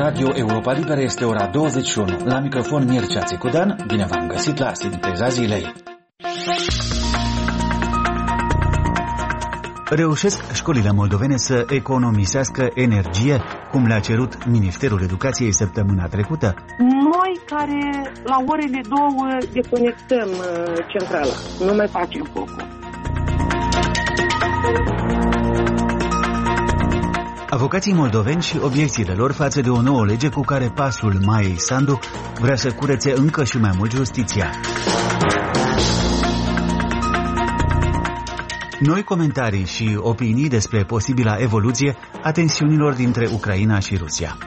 Radio Europa Liberă este ora 21. La microfon Mircea Țicudan, bine v-am găsit la Sinteza Zilei. Reușesc școlile moldovene să economisească energie, cum le-a cerut Ministerul Educației săptămâna trecută? Noi care la orele 2 deconectăm centrala, nu mai facem focul. Avocații moldoveni și obiecțiile lor față de o nouă lege cu care pasul Maiei Sandu vrea să curețe încă și mai mult justiția. Noi comentarii și opinii despre posibila evoluție a tensiunilor dintre Ucraina și Rusia.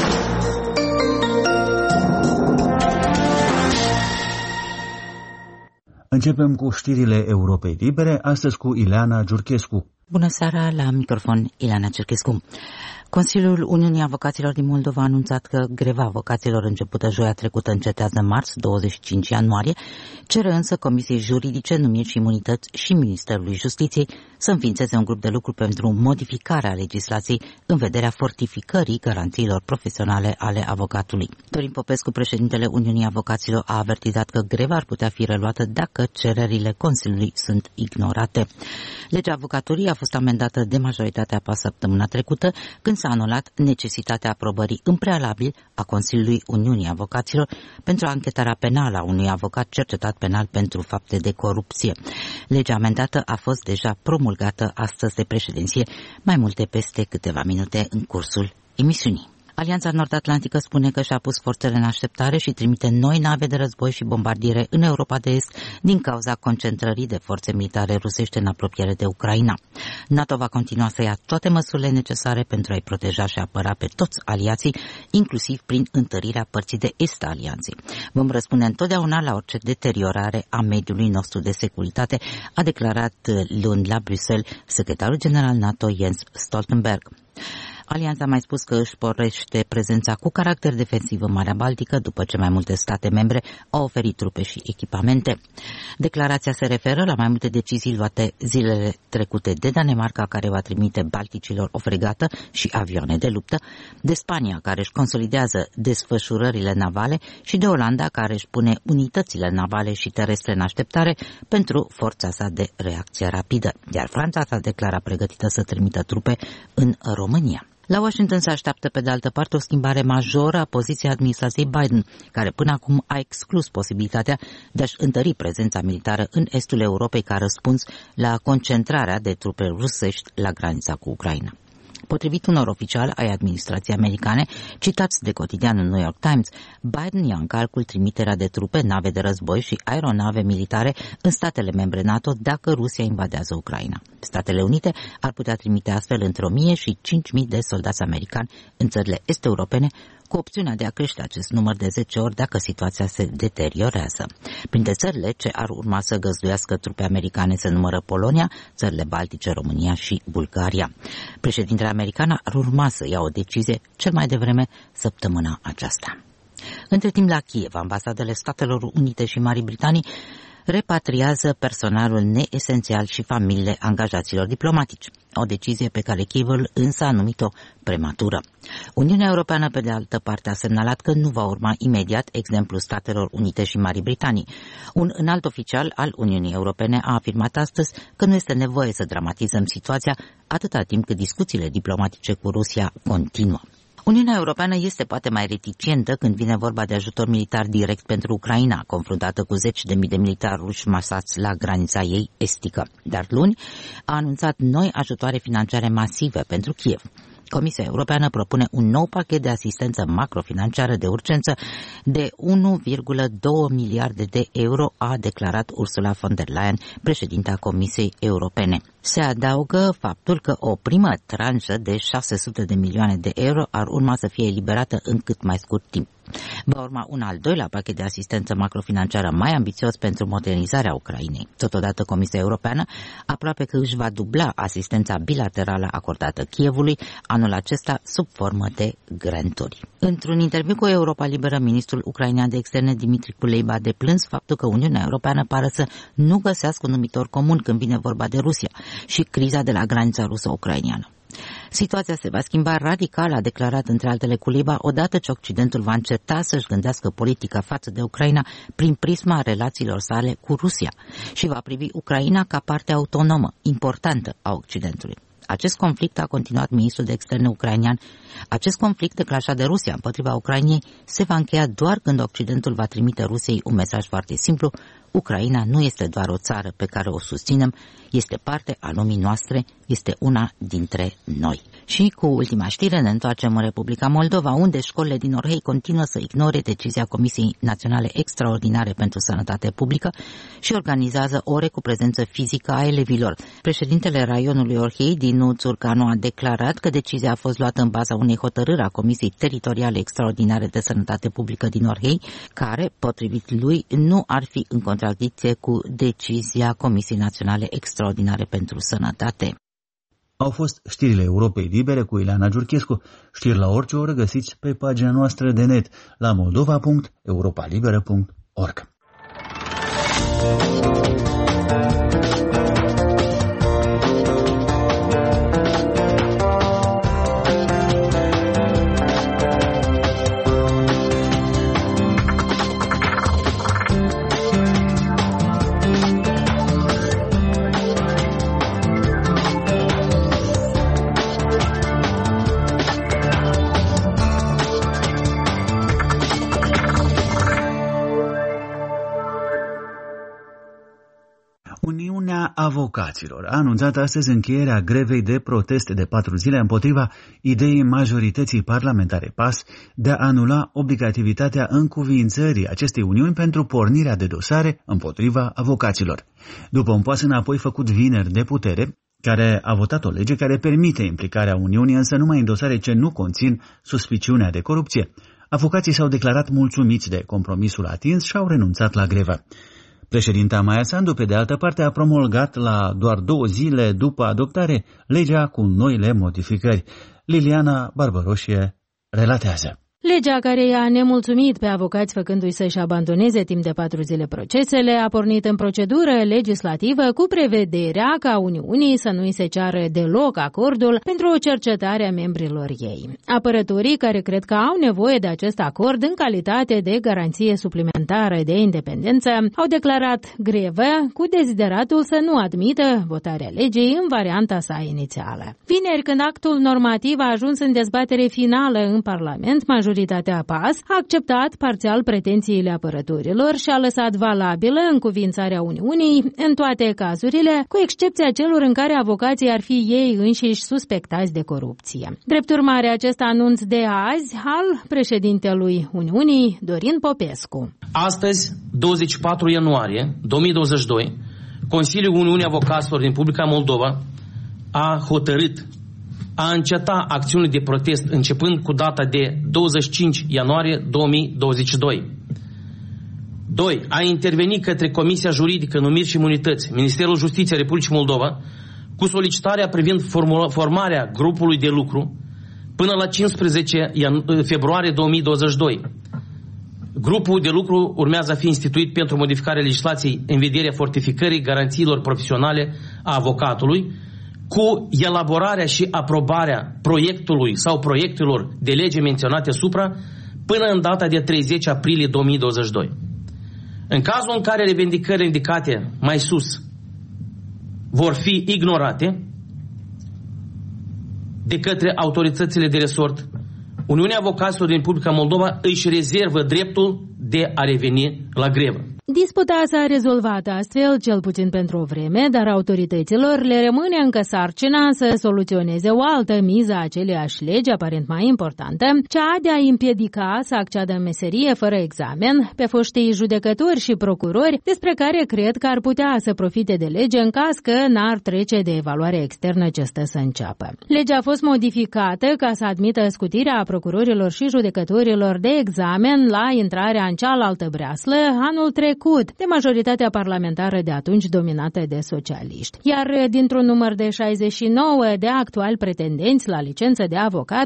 Începem cu știrile Europei Libere, astăzi cu Ileana Giurchescu. Bună seara, la microfon Ileana Giurchescu. Consiliul Uniunii Avocaților din Moldova a anunțat că greva avocaților începută joia trecută încetează marți, 25 ianuarie, cere însă Comisiei Juridice, Numiri și Imunități și Ministerului Justiției să înființeze un grup de lucru pentru modificarea legislației în vederea fortificării garanțiilor profesionale ale avocatului. Dorin Popescu, președintele Uniunii Avocaților, a avertizat că greva ar putea fi reluată dacă cererile Consiliului sunt ignorate. Legea avocaturii a fost amendată de majoritatea PAS săptămâna trecută, când s-a anulat necesitatea aprobării în prealabil a Consiliului Uniunii Avocaților pentru anchetarea penală a unui avocat cercetat penal pentru fapte de corupție. Legea amendată a fost deja promulgată astăzi de președinție, mai multe peste câteva minute în cursul emisiunii. Alianța Nord-Atlantică spune că și-a pus forțele în așteptare și trimite noi nave de război și bombardiere în Europa de Est din cauza concentrării de forțe militare rusești în apropiere de Ucraina. NATO va continua să ia toate măsurile necesare pentru a-i proteja și apăra pe toți aliații, inclusiv prin întărirea părții de est a alianței. Vom răspunde întotdeauna la orice deteriorare a mediului nostru de securitate, a declarat luni la Bruxelles secretarul general NATO Jens Stoltenberg. Alianța a mai spus că își sporește prezența cu caracter defensiv în Marea Baltică după ce mai multe state membre au oferit trupe și echipamente. Declarația se referă la mai multe decizii luate zilele trecute de Danemarca, care va trimite balticilor o fregată și avioane de luptă, de Spania, care își consolidează desfășurările navale, și de Olanda, care își pune unitățile navale și terestre în așteptare pentru forța sa de reacție rapidă, iar Franța s-a declarat pregătită să trimită trupe în România. La Washington se așteaptă pe de altă parte o schimbare majoră a poziției administrației Biden, care până acum a exclus posibilitatea de a-și întări prezența militară în estul Europei ca răspuns la concentrarea de trupe rusești la granița cu Ucraina. Potrivit unor oficiali ai administrației americane, citați de cotidianul New York Times, Biden ia în calcul trimiterea de trupe, nave de război și aeronave militare în statele membre NATO dacă Rusia invadează Ucraina. Statele Unite ar putea trimite astfel între 1.000 și 5.000 de soldați americani în țările est-europene, cu opțiunea de a crește acest număr de 10 ori dacă situația se deteriorează. Printre țările ce ar urma să găzduiască trupe americane se numără Polonia, țările Baltice, România și Bulgaria. Președintele american ar urma să ia o decizie cel mai devreme săptămâna aceasta. Între timp, la Kiev, ambasadele Statelor Unite și Marii Britanii repatriază personalul neesențial și familiile angajaților diplomatici, o decizie pe care Kievul însă a numit-o prematură. Uniunea Europeană, pe de altă parte, a semnalat că nu va urma imediat exemplul Statelor Unite și Marii Britanii. Un înalt oficial al Uniunii Europene a afirmat astăzi că nu este nevoie să dramatizăm situația atâta timp cât discuțiile diplomatice cu Rusia continuă. Uniunea Europeană este poate mai reticentă când vine vorba de ajutor militar direct pentru Ucraina, confruntată cu 10.000 de militari ruși masați la granița ei estică. Dar luni a anunțat noi ajutoare financiare masive pentru Kiev. Comisia Europeană propune un nou pachet de asistență macrofinanciară de urgență de 1,2 miliarde de euro, a declarat Ursula von der Leyen, președinta Comisiei Europene. Se adaugă faptul că o primă tranșă de 600 de milioane de euro ar urma să fie eliberată în cât mai scurt timp. Va urma un al doilea pachet de asistență macrofinanciară mai ambițios pentru modernizarea Ucrainei. Totodată, Comisia Europeană aproape că își va dubla asistența bilaterală acordată Kievului anul acesta sub formă de granturi. Într-un interviu cu Europa Liberă, ministrul ucrainean de externe Dimitri Kuleba a deplâns faptul că Uniunea Europeană pare să nu găsească un numitor comun când vine vorba de Rusia și criza de la granița rusă-ucraineană. Situația se va schimba radical, a declarat între altele Kuleba, odată ce Occidentul va înceta să-și gândească politica față de Ucraina prin prisma relațiilor sale cu Rusia și va privi Ucraina ca parte autonomă, importantă a Occidentului. Acest conflict, a continuat ministrul de externe ucrainean, acest conflict declanșat de Rusia împotriva Ucrainei se va încheia doar când Occidentul va trimite Rusiei un mesaj foarte simplu: Ucraina nu este doar o țară pe care o susținem, este parte a lumii noastre, este una dintre noi. Și cu ultima știre ne întoarcem în Republica Moldova, unde școlile din Orhei continuă să ignore decizia Comisiei Naționale Extraordinare pentru Sănătate Publică și organizează ore cu prezență fizică a elevilor. Președintele raionului Orhei, Dinu Țurcanu, a declarat că decizia a fost luată în baza unei hotărâri a Comisiei Teritoriale Extraordinare de Sănătate Publică din Orhei, care, potrivit lui, nu ar fi în contradicție cu decizia Comisiei Naționale Extraordinare pentru Sănătate. Au fost știrile Europei Libere cu Ileana Giurchescu. Știri la orice oră găsiți pe pagina noastră de net la moldova.europalibera.org. Uniunea Avocaților a anunțat astăzi încheierea grevei de protest de 4 zile împotriva ideii majorității parlamentare PAS de a anula obligativitatea încuviințării acestei uniuni pentru pornirea de dosare împotriva avocaților. După un pas înapoi făcut vineri de putere, care a votat o lege care permite implicarea Uniunii, însă numai în dosare ce nu conțin suspiciunea de corupție, avocații s-au declarat mulțumiți de compromisul atins și au renunțat la grevă. Președinta Maia Sandu, pe de altă parte, a promulgat la doar 2 zile după adoptare legea cu noile modificări. Liliana Barbăroșie relatează. Legea care i-a nemulțumit pe avocați făcându-i să-și abandoneze timp de 4 zile procesele a pornit în procedură legislativă cu prevederea ca Uniunii să nu-i se ceară deloc acordul pentru o cercetare a membrilor ei. Apărătorii care cred că au nevoie de acest acord în calitate de garanție suplimentară de independență au declarat grevă cu dezideratul să nu admită votarea legii în varianta sa inițială. Vineri, când actul normativ a ajuns în dezbatere finală în Parlament, majoritatea PAS a acceptat parțial pretențiile apărătorilor și a lăsat valabilă încuviințarea Uniunii în toate cazurile, cu excepția celor în care avocații ar fi ei înșiși suspectați de corupție. Drept urmare, acest anunț de azi al președintelui Uniunii, Dorin Popescu. Astăzi, 24 ianuarie 2022, Consiliul Uniunii Avocaților din Republica Moldova a hotărât a înceta acțiunile de protest începând cu data de 25 ianuarie 2022. 2. A intervenit către Comisia Juridică, Numiri și Imunități, Ministerul Justiției Republicii Moldova, cu solicitarea privind formarea grupului de lucru până la 15 februarie 2022. Grupul de lucru urmează a fi instituit pentru modificarea legislației în vederea fortificării garanțiilor profesionale a avocatului, cu elaborarea și aprobarea proiectului sau proiectelor de lege menționate supra până în data de 30 aprilie 2022. În cazul în care revendicările indicate mai sus vor fi ignorate de către autoritățile de resort, Uniunea Avocaților din Republica Moldova își rezervă dreptul de a reveni la grevă. Disputa s-a rezolvat astfel, cel puțin pentru o vreme, dar autorităților le rămâne încă sarcina să soluționeze o altă miză a aceleiași legi, aparent mai importantă, cea de a împiedica să acceadă în meserie fără examen pe foștii judecători și procurori, despre care cred că ar putea să profite de lege în caz că n-ar trece de evaluare externă ce stă să înceapă. Legea a fost modificată ca să admită scutirea procurorilor și judecătorilor de examen la intrarea în cealaltă breaslă anul trecut, trecut de majoritatea parlamentară de atunci dominată de socialiști. Iar dintr-un număr de 69 de actuali pretendenți la licență de avocat,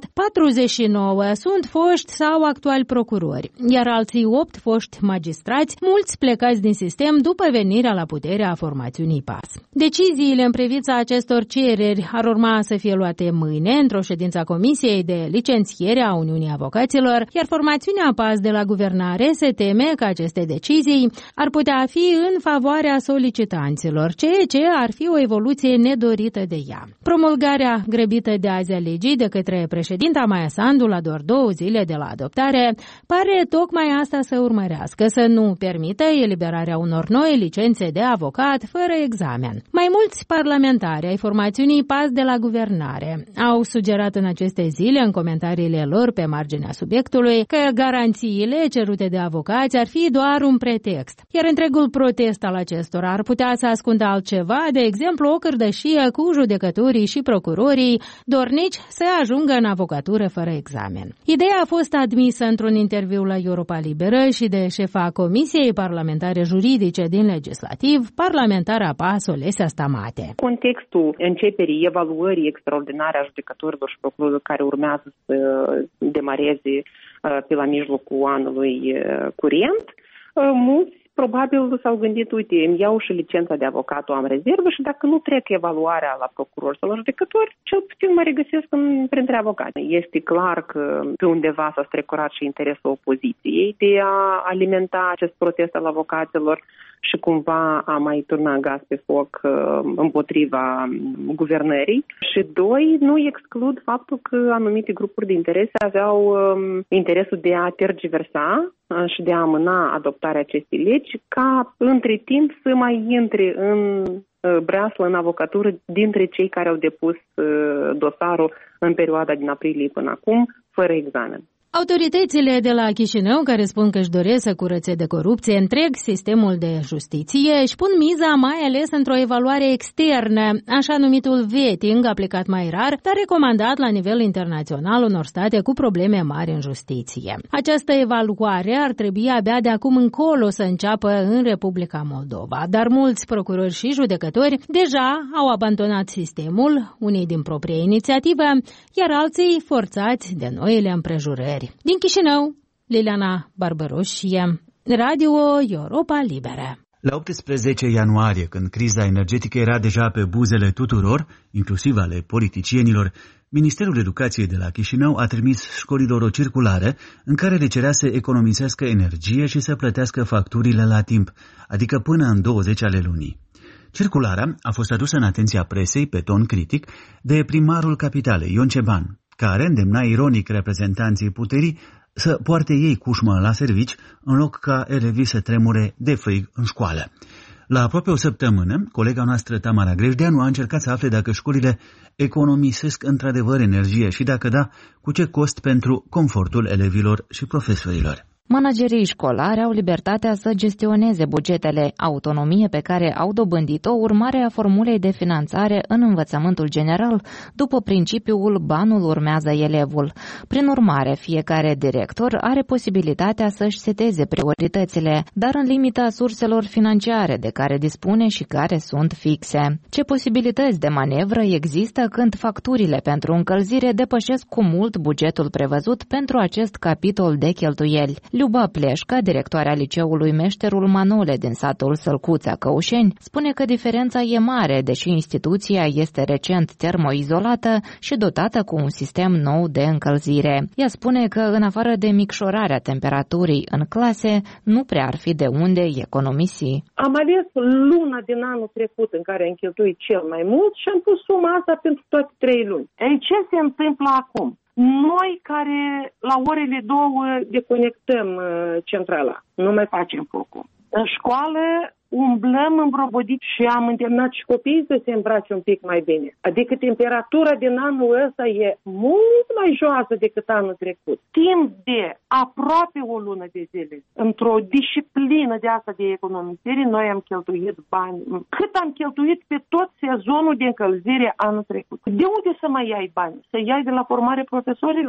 49 sunt foști sau actuali procurori, iar alții 8 foști magistrați, mulți plecați din sistem după venirea la putere a formațiunii PAS. Deciziile în privința acestor cereri ar urma să fie luate mâine într-o ședință a Comisiei de Licențiere a Uniunii Avocaților, iar formațiunea PAS de la guvernare se teme că aceste decizii ar putea fi în favoarea solicitanților, ceea ce ar fi o evoluție nedorită de ea. Promulgarea grăbită de azi a legii de către președinta Maia Sandu la doar 2 zile de la adoptare pare tocmai asta să urmărească, să nu permită eliberarea unor noi licențe de avocat fără examen. Mai mulți parlamentari ai formațiunii PAS de la guvernare au sugerat în aceste zile, în comentariile lor pe marginea subiectului, că garanțiile cerute de avocați ar fi doar un pretext, iar întregul protest al acestora ar putea să ascundă altceva, de exemplu o cârdășie cu judecătorii și procurorii dornici să ajungă în avocatură fără examen. Ideea a fost admisă într-un interviu la Europa Liberă și de șefa Comisiei Parlamentare Juridice din Legislativ, parlamentara PAS Olesea Stamate. Contextul începerii evaluării extraordinare a judecătorilor și procurorilor care urmează să demareze pe la mijlocul anului curent, mulți probabil s-au gândit, uite, îmi iau și licența de avocat, o am rezervă și dacă nu trec evaluarea la procuror sau la judecători, cel puțin mă regăsesc printre avocați. Este clar că pe undeva s-a strecurat și interesul opoziției de a alimenta acest protest al avocaților și cumva a mai turna gaz pe foc împotriva guvernării. Și doi, nu exclud faptul că anumite grupuri de interese aveau interesul de a tergiversa și de a amâna adoptarea acestei legi ca între timp să mai intre în breaslă, în avocatură, dintre cei care au depus dosarul în perioada din aprilie până acum, fără examen. Autoritățile de la Chișinău, care spun că își doresc să curățe de corupție întreg sistemul de justiție, își pun miza mai ales într-o evaluare externă, așa numitul vetting, aplicat mai rar, dar recomandat la nivel internațional unor state cu probleme mari în justiție. Această evaluare ar trebui abia de acum încolo să înceapă în Republica Moldova, dar mulți procurori și judecători deja au abandonat sistemul, unii din proprie inițiativă, iar alții forțați de noile împrejurări. Din Chișinău, Liliana Barbaroșie, Radio Europa Liberă. La 18 ianuarie, când criza energetică era deja pe buzele tuturor, inclusiv ale politicienilor, Ministerul Educației de la Chișinău a trimis școlilor o circulară în care le cerea să economisească energie și să plătească facturile la timp, adică până în 20 ale lunii. Circulara a fost adusă în atenția presei pe ton critic de primarul capitalei, Ion Ceban, care îndemna ironic reprezentanții puterii să poarte ei cușmă la servici în loc ca elevii să tremure de frig în școală. La aproape o săptămână, colega noastră Tamara Grejdeanu a încercat să afle dacă școlile economisesc într-adevăr energie și dacă da, cu ce cost pentru confortul elevilor și profesorilor. Managerii școlari au libertatea să gestioneze bugetele, autonomie pe care au dobândit-o urmare a formulei de finanțare în învățământul general, după principiul banul urmează elevul. Prin urmare, fiecare director are posibilitatea să-și seteze prioritățile, dar în limita surselor financiare de care dispune și care sunt fixe. Ce posibilități de manevră există când facturile pentru încălzire depășesc cu mult bugetul prevăzut pentru acest capitol de cheltuieli? Luba Pleșca, directoarea liceului Meșterul Manole din satul Sălcuța, Căușeni, spune că diferența e mare, deși instituția este recent termoizolată și dotată cu un sistem nou de încălzire. Ea spune că, în afară de micșorarea temperaturii în clase, nu prea ar fi de unde economisi. Am ales luna din anul trecut în care am cheltuit cel mai mult și am pus suma asta pentru toate 3 luni. Ei, ce se întâmplă acum? Noi care la orele 2 deconectăm centrala, nu mai facem focul. În școală umblăm îmbrobodit și am îndemnat și copiii să se îmbrace un pic mai bine. Adică temperatura din anul ăsta e mult mai joasă decât anul trecut. Timp de aproape o lună de zile, într-o disciplină de asta de economisire, noi am cheltuit bani. Cât am cheltuit pe tot sezonul de încălzire anul trecut? De unde să mai iai bani? Să iai de la formare profesorilor?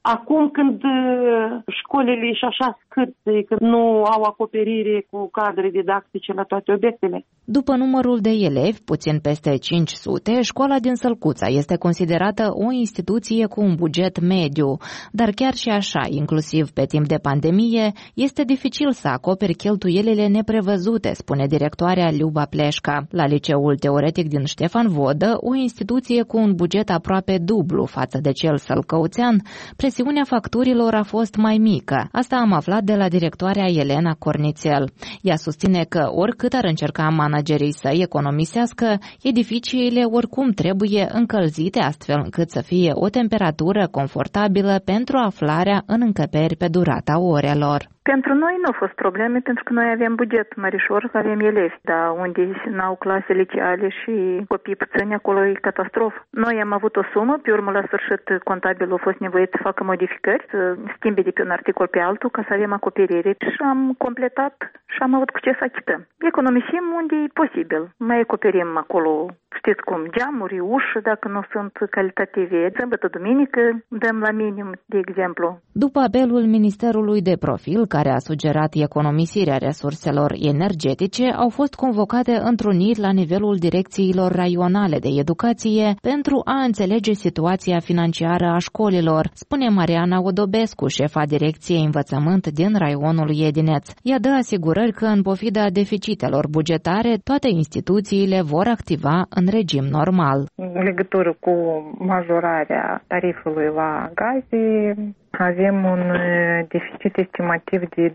Acum când școlile și așa scârțe, că nu au acoperire cu cadre didactice la toate obiectele. După numărul de elevi, puțin peste 500, școala din Sălcuța este considerată o instituție cu un buget mediu, dar chiar și așa, inclusiv pe timp de pandemie, este dificil să acoperi cheltuielile neprevăzute, spune directoarea Liuba Pleșca. La Liceul Teoretic din Ștefan Vodă, o instituție cu un buget aproape dublu față de cel sălcăuțean, presiunea facturilor a fost mai mică. Asta am aflat de la directoarea Elena Cornițel. Ea susține că oricât ar încerca managerii să economisească, edificiile oricum trebuie încălzite astfel încât să fie o temperatură confortabilă pentru aflarea în încăperi pe durata orelor. Pentru noi nu au fost probleme, pentru că noi avem buget mărișor, avem elevi, dar unde n-au clase liceale și copii puțini, acolo e catastrofă. Noi am avut o sumă, pe urmă la sfârșit contabilul a fost nevoit să facă modificări, să schimbe de pe un articol pe altul ca să avem acoperire și am completat și am avut cu ce să achităm. Economisim unde e posibil. Mai acoperim acolo, știți cum, geamuri, uși, dacă nu sunt calitative. Sâmbătă, duminică dăm la minim, de exemplu. După apelul Ministerului de Profil, care a sugerat economisirea resurselor energetice, au fost convocate întruniri la nivelul direcțiilor raionale de educație pentru a înțelege situația financiară a școlilor, spune Mariana Odobescu, șefa Direcției Învățământ din raionul Iedineț. Ea dă asigurări că în pofida deficitelor bugetare, toate instituțiile vor activa în regim normal. În legătură cu majorarea tarifului la gaze, avem un deficit estimativ de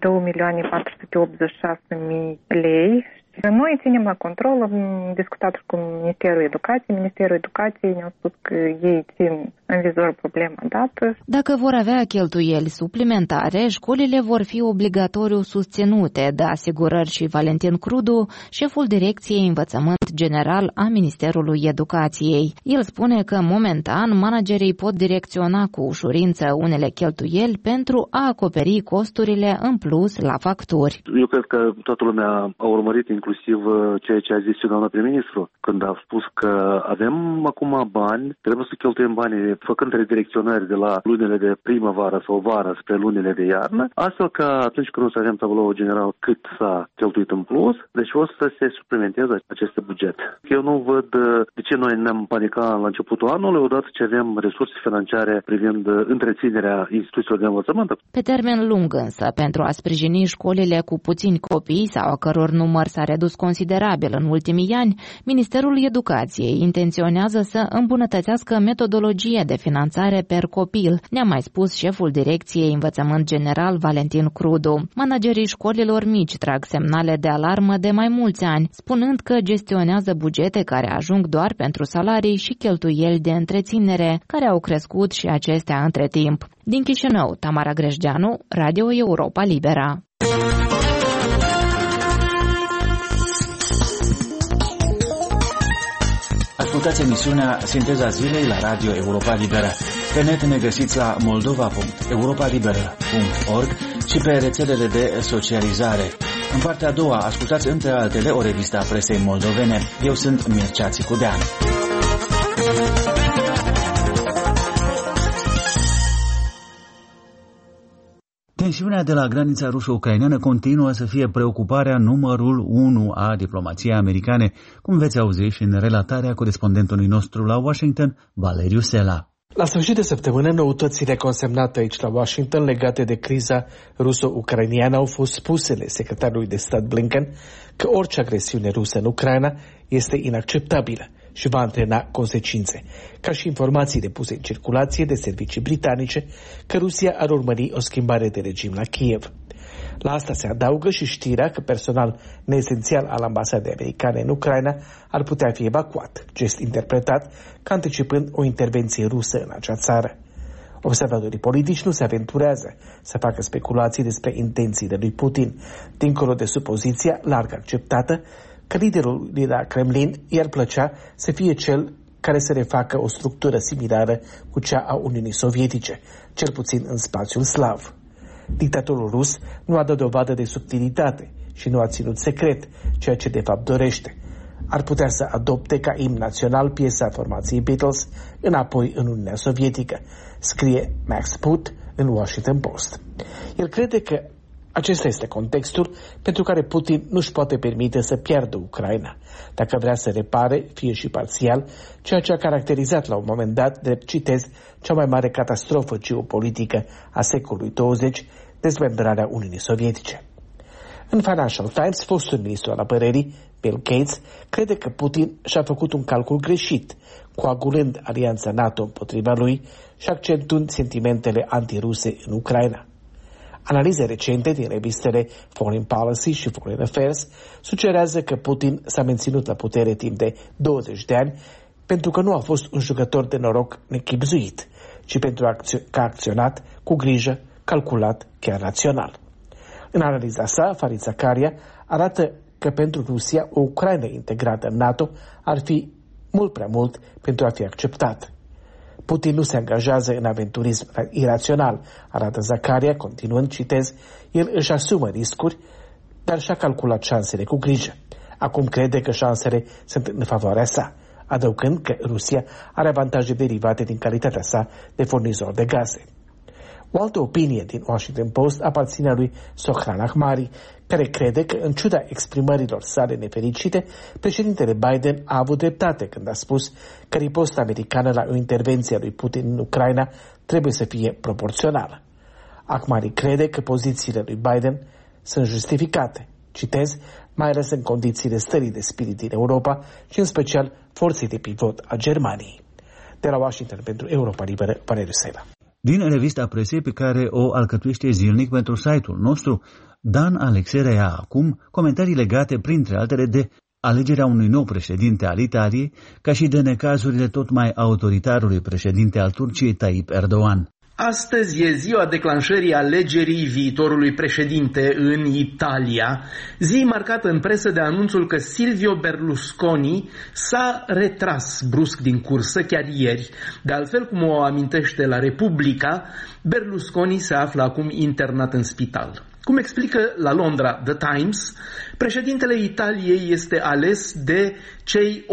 2.486.000 lei. Noi ținem la control, am discutat cu Ministerul Educației. Ministerul Educației ne-a spus că ei țin în vizor problema dată. Dacă vor avea cheltuieli suplimentare, școlile vor fi obligatoriu susținute, dă asigurări și Valentin Crudu, șeful Direcției Învățământ General a Ministerului Educației. El spune că, momentan, managerii pot direcționa cu ușurință unele cheltuieli pentru a acoperi costurile în plus la facturi. Eu cred că toată lumea a urmărit inclusiv ceea ce a zis și doamna prim-ministru, când a spus că avem acum bani, trebuie să cheltuim banii făcând redirecționări de la lunile de primăvară sau vară spre lunile de iarnă, astfel că atunci când o să avem tabloul general cât s-a cheltuit în plus, deci o să se suplimenteze acest buget. Eu nu văd de ce noi ne-am panicat la începutul anului, odată ce avem resurse financiare privind întreținerea instituțiilor de învățământ. Pe termen lung însă, pentru a sprijini școlile cu puțini copii sau a căror număr s-a redus considerabil în ultimii ani, Ministerul Educației intenționează să îmbunătățească metodologia de finanțare per copil, ne-a mai spus șeful Direcției Învățământ General Valentin Crudu. Managerii școlilor mici trag semnale de alarmă de mai mulți ani, spunând că gestionează bugete care ajung doar pentru salarii și cheltuieli de întreținere, care au crescut și acestea între timp. Din Chișinău, Tamara Grejdeanu, Radio Europa Libera. Ascultați emisiunea Sinteza Zilei la Radio Europa Liberă. Pe net ne găsiți la moldova.europalibera.org și pe rețelele de socializare. În partea a doua, ascultați între altele o revistă a presei moldovene. Eu sunt Mircea Țicudean. Tensiunea de la granița ruso-ucraineană continuă să fie preocuparea numărul 1 a diplomației americane, cum veți auzi și în relatarea corespondentului nostru la Washington, Valeriu Sela. La sfârșit de săptămână, noutățile consemnate aici la Washington legate de criza ruso-ucrainiană au fost spusele secretarului de stat Blinken că orice agresiune rusă în Ucraina este inacceptabilă și va antrena consecințe, ca și informațiile puse în circulație de servicii britanice că Rusia ar urmări o schimbare de regim la Kiev. La asta se adaugă și știrea că personal neesențial al ambasadei americane în Ucraina ar putea fi evacuat, gest interpretat ca anticipând o intervenție rusă în acea țară. Observatorii politici nu se aventurează să facă speculații despre intențiile lui Putin, dincolo de supoziția larg acceptată că liderul de la Kremlin i-ar plăcea să fie cel care să refacă o structură similară cu cea a Uniunii Sovietice, cel puțin în spațiul slav. Dictatorul rus nu a dat dovadă de subtilitate și nu a ținut secret ceea ce de fapt dorește. Ar putea să adopte ca imn național piesa formației Beatles înapoi în Uniunea Sovietică, scrie Max Put în Washington Post. El crede că acesta este contextul pentru care Putin nu-și poate permite să piardă Ucraina, dacă vrea să repare, fie și parțial, ceea ce a caracterizat la un moment dat, de, citez, cea mai mare catastrofă geopolitică a secolului 20, dezmembrarea Uniunii Sovietice. În Financial Times, fostul ministru al apărării, Bill Gates, crede că Putin și-a făcut un calcul greșit, coagulând alianța NATO împotriva lui și accentuând sentimentele antiruse în Ucraina. Analize recente din revistele Foreign Policy și Foreign Affairs sugerează că Putin s-a menținut la putere timp de 20 de ani pentru că nu a fost un jucător de noroc nechibzuit, ci pentru că a acționat cu grijă, calculat, chiar rațional. În analiza sa, Farid Zakaria arată că pentru Rusia o Ucraina integrată în NATO ar fi mult prea mult pentru a fi acceptat. Putin nu se angajează în aventurism irațional, arată Zakaria, continuând, citez, el își asumă riscuri, dar și-a calculat șansele cu grijă. Acum crede că șansele sunt în favoarea sa, adăugând că Rusia are avantaje derivate din calitatea sa de furnizor de gaze. O altă opinie din Washington Post aparține lui Sohran Ahmari, care crede că, în ciuda exprimărilor sale nefericite, președintele Biden a avut dreptate când a spus că riposta americană la o intervenție a lui Putin în Ucraina trebuie să fie proporțională. Ahmari crede că pozițiile lui Biden sunt justificate, citez, mai ales în condițiile stării de spirit din Europa și în special forței de pivot a Germaniei. De la Washington pentru Europa Liberă, Valeriu Sela. Din revista presei pe care o alcătuiește zilnic pentru site-ul nostru, Dan Alexe reia acum comentarii legate, printre altele, de alegerea unui nou președinte al Italiei, ca și de necazurile tot mai autoritarului președinte al Turciei, Tayyip Erdogan. Astăzi e ziua declanșării alegerii viitorului președinte în Italia, zi marcată în presă de anunțul că Silvio Berlusconi s-a retras brusc din cursă chiar ieri. De altfel, cum o amintește la Repubblica, Berlusconi se află acum internat în spital. Cum explică la Londra The Times, președintele Italiei este ales de cei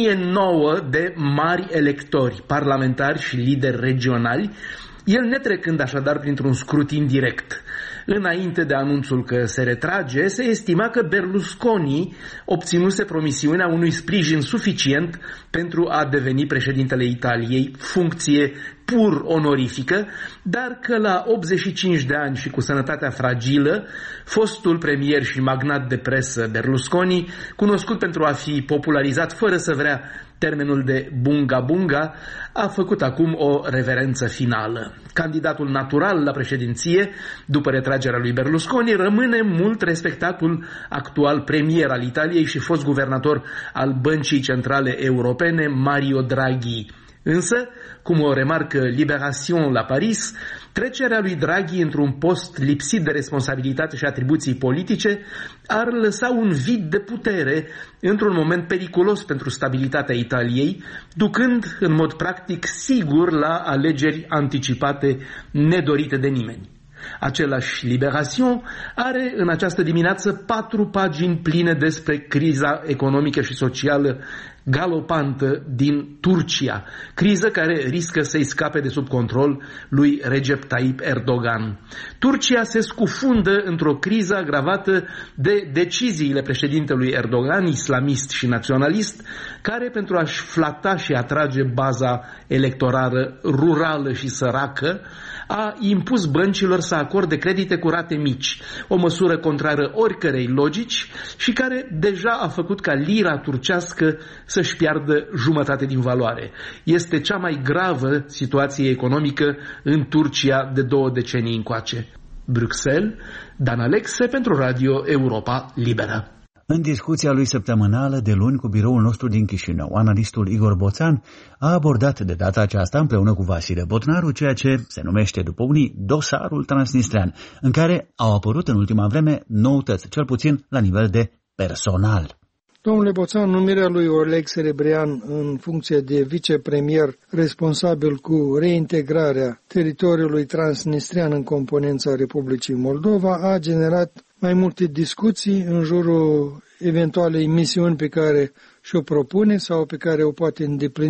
1009 de mari electori, parlamentari și lideri regionali, el netrecând așadar printr-un scrutin direct. Înainte de anunțul că se retrage, se estima că Berlusconi obținuse promisiunea unui sprijin suficient pentru a deveni președintele Italiei, funcție pur onorifică, dar că la 85 de ani și cu sănătatea fragilă, fostul premier și magnat de presă Berlusconi, cunoscut pentru a fi popularizat fără să vrea termenul de bunga-bunga, a făcut acum o reverență finală. Candidatul natural la președinție, după retragerea lui Berlusconi, rămâne mult respectatul actual premier al Italiei și fost guvernator al Băncii Centrale Europene, Mario Draghi. Însă, cum o remarcă Libération la Paris, trecerea lui Draghi într-un post lipsit de responsabilitate și atribuții politice ar lăsa un vid de putere într-un moment periculos pentru stabilitatea Italiei, ducând în mod practic sigur la alegeri anticipate nedorite de nimeni. Același Libération are în această dimineață 4 pagini pline despre criza economică și socială galopantă din Turcia, criză care riscă să-i scape de sub control lui Recep Tayyip Erdogan. Turcia se scufundă într-o criză agravată de deciziile președintelui Erdogan, islamist și naționalist, care, pentru a-și flata și atrage baza electorală rurală și săracă, a impus băncilor să acorde credite cu rate mici, o măsură contrară oricărei logici și care deja a făcut ca lira turcească să-și piardă jumătate din valoare. Este cea mai gravă situație economică în Turcia de 2 decenii încoace. Bruxelles, Dan Alexe pentru Radio Europa Liberă. În discuția lui săptămânală de luni cu biroul nostru din Chișinău, analistul Igor Boțan a abordat de data aceasta împreună cu Vasile Botnaru ceea ce se numește după unii dosarul transnistrean, în care au apărut în ultima vreme noutăți, cel puțin la nivel de personal. Domnule Boțan, numirea lui Oleg Serebrian în funcție de vicepremier responsabil cu reintegrarea teritoriului transnistrian în componența Republicii Moldova a generat mai multe discuții în jurul eventualei misiuni pe care și-o propune sau pe care o poate îndeplini.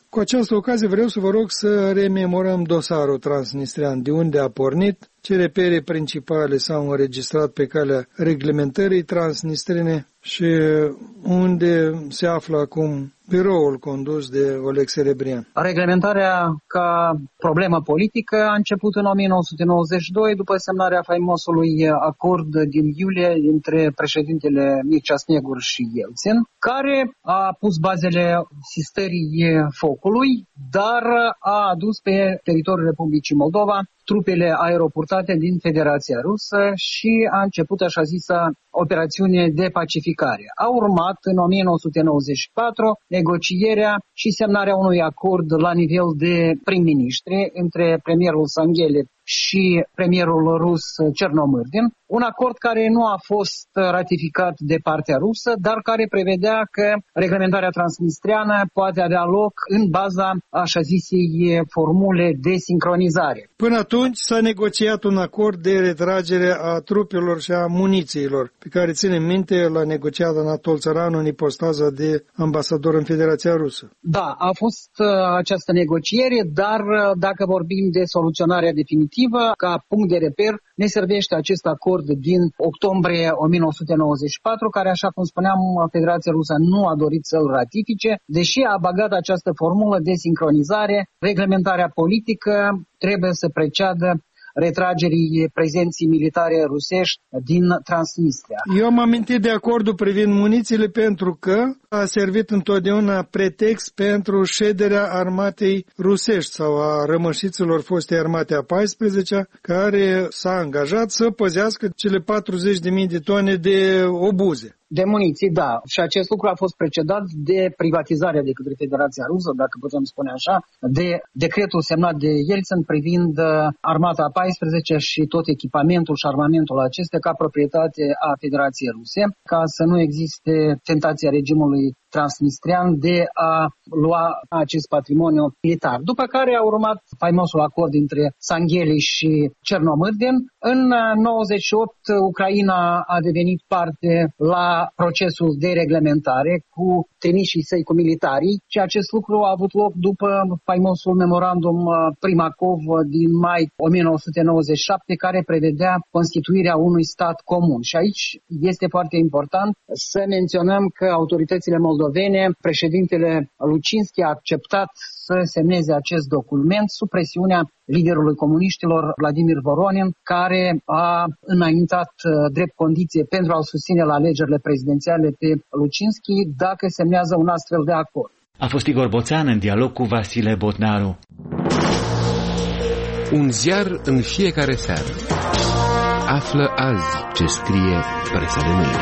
Cu această ocazie vreau să vă rog să rememorăm dosarul transnistrian, de unde a pornit, ce repere principale s-au înregistrat pe calea reglementării transnistrine și unde se află acum biroul condus de Oleg Serebrian. Reglementarea ca problemă politică a început în 1992 după semnarea faimosului acord din iulie între președintele Mircea Snegur și Yeltsin, care a pus bazele sistării focului, dar a adus pe teritoriul Republicii Moldova trupele aeroportate din Federația Rusă și a început așa zisa operațiune de pacificare. A urmat în 1994 negocierea și semnarea unui acord la nivel de prim-ministri între premierul Sanghele și premierul rus Chernomyrdin, un acord care nu a fost ratificat de partea rusă, dar care prevedea că reglementarea transnistriană poate avea loc în baza așa zisei formule de sincronizare. Până atunci s-a negociat un acord de retragere a trupelor și a munițiilor, pe care ținem minte l-a negociat Anatol Țăranu în ipostaza de ambasador în Federația Rusă. Da, a fost această negociere, dar dacă vorbim de soluționarea definitivă, ca punct de reper, ne servește acest acord din octombrie 1994, care, așa cum spuneam, Federația Rusă nu a dorit să-l ratifice, deși a băgat această formulă de sincronizare. Reglementarea politică trebuie să preceadă retragerii prezenții militare rusești din Transnistria. Eu am amintit de acordul privind munițiile pentru că a servit întotdeauna pretext pentru șederea armatei rusești sau a rămășiților fostei armate a 14-a, care s-a angajat să păzească cele 40.000 de tone de obuze. De muniții, da. Și acest lucru a fost precedat de privatizarea de către Federația Rusă, dacă putem spune așa, de decretul semnat de Yeltsin privind armata a 14 și tot echipamentul și armamentul acestea ca proprietate a Federației Ruse, ca să nu existe tentația regimului transnistrian de a lua acest patrimoniu militar. După care a urmat faimosul acord între Sangheli și Chernomyrdin. În 98 Ucraina a devenit parte la procesul de reglementare cu trimișii săi, cu militarii, și acest lucru a avut loc după faimosul memorandum Primakov din mai 1997, care prevedea constituirea unui stat comun. Și aici este foarte important să menționăm că autoritățile moldovene, președintele Lucinski a acceptat să semneze acest document sub presiunea liderului comuniștilor Vladimir Voronin, care a înaintat drept condiție pentru a-l susține la alegerile prezidențiale pe Lucinski dacă semnează un astfel de acord. A fost Igor Boțean în dialog cu Vasile Botnaru. Un ziar în fiecare seară. Află azi ce scrie presa de mâine.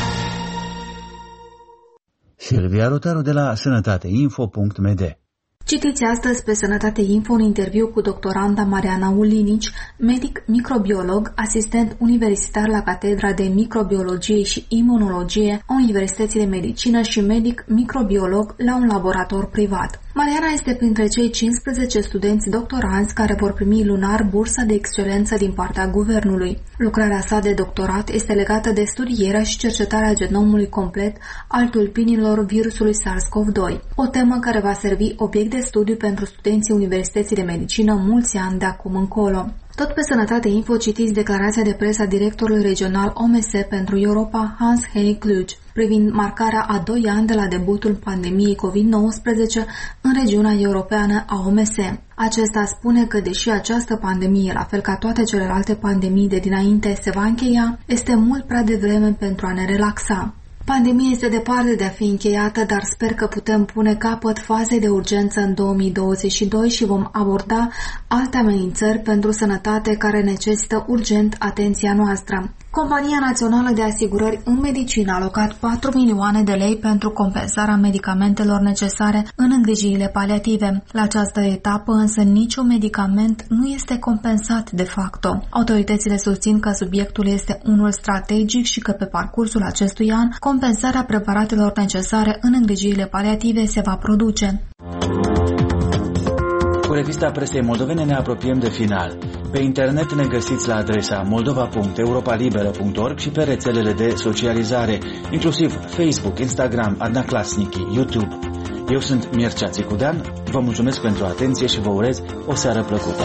Silvia Rotaru de la sănătateinfo.md. Citiți astăzi pe Sănătate Info un interviu cu doctoranda Mariana Ulinici, medic microbiolog, asistent universitar la Catedra de Microbiologie și Imunologie a Universității de Medicină și medic microbiolog la un laborator privat. Mariana este printre cei 15 studenți doctoranți care vor primi lunar bursa de excelență din partea guvernului. Lucrarea sa de doctorat este legată de studierea și cercetarea genomului complet al tulpinilor virusului SARS-CoV-2, o temă care va servi obiect de studiu pentru studenții Universității de Medicină mulți ani de acum încolo. Tot pe Sănătate Info citiți declarația de presă a directorului regional OMS pentru Europa, Hans-Henning Kluge, privind marcarea a 2 ani de la debutul pandemiei COVID-19 în regiunea europeană a OMS. Acesta spune că, deși această pandemie, la fel ca toate celelalte pandemii de dinainte, se va încheia, este mult prea devreme pentru a ne relaxa. Pandemia este departe de a fi încheiată, dar sper că putem pune capăt fazei de urgență în 2022 și vom aborda alte amenințări pentru sănătate care necesită urgent atenția noastră. Compania Națională de Asigurări în Medicină a alocat 4 milioane de lei pentru compensarea medicamentelor necesare în îngrijirile paliative. La această etapă însă niciun medicament nu este compensat de facto. Autoritățile susțin că subiectul este unul strategic și că pe parcursul acestui an compensarea preparatelor necesare în îngrijirile paliative se va produce. Cu revista presei moldovene ne apropiem de final. Pe internet ne găsiți la adresa moldova.europalibera.org și pe rețelele de socializare, inclusiv Facebook, Instagram, Adnaclasnici, YouTube. Eu sunt Mircea Țicudean, vă mulțumesc pentru atenție și vă urez o seară plăcută.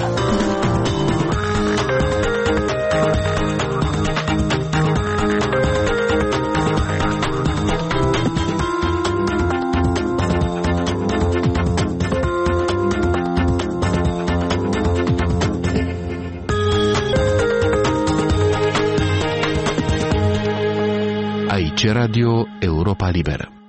Aici Radio Europa Liberă.